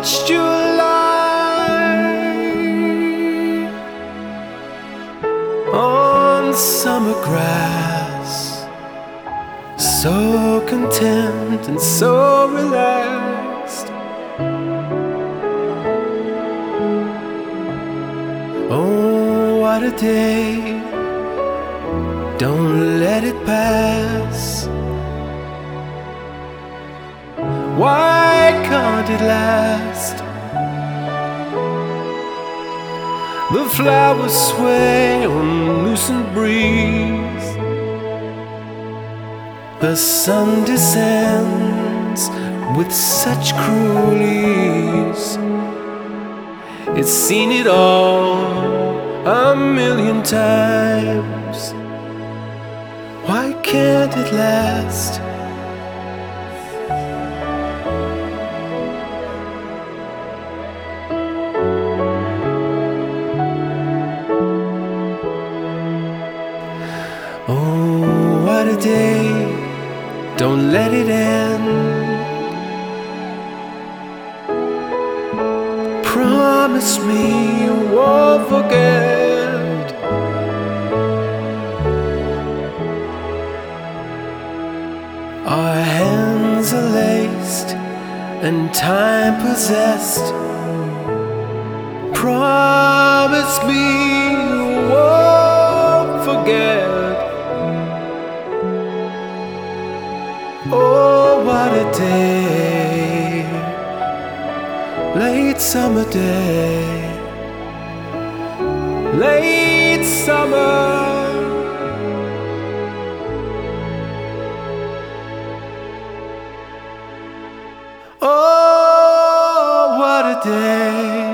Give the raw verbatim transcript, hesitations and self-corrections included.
watched you lie on summer grass, so content and so relaxed. Oh, what a day, don't let it pass. Why can't it last? The flowers sway on loosened breeze, the sun descends with such cruel ease. It's seen it all a million times. Why can't it last? Oh, what a day, don't let it end. Promise me you won't forget. Our hands are laced and time possessed. Promise me you won't forget. Oh, what a day, late summer day, late summer. Oh, what a day.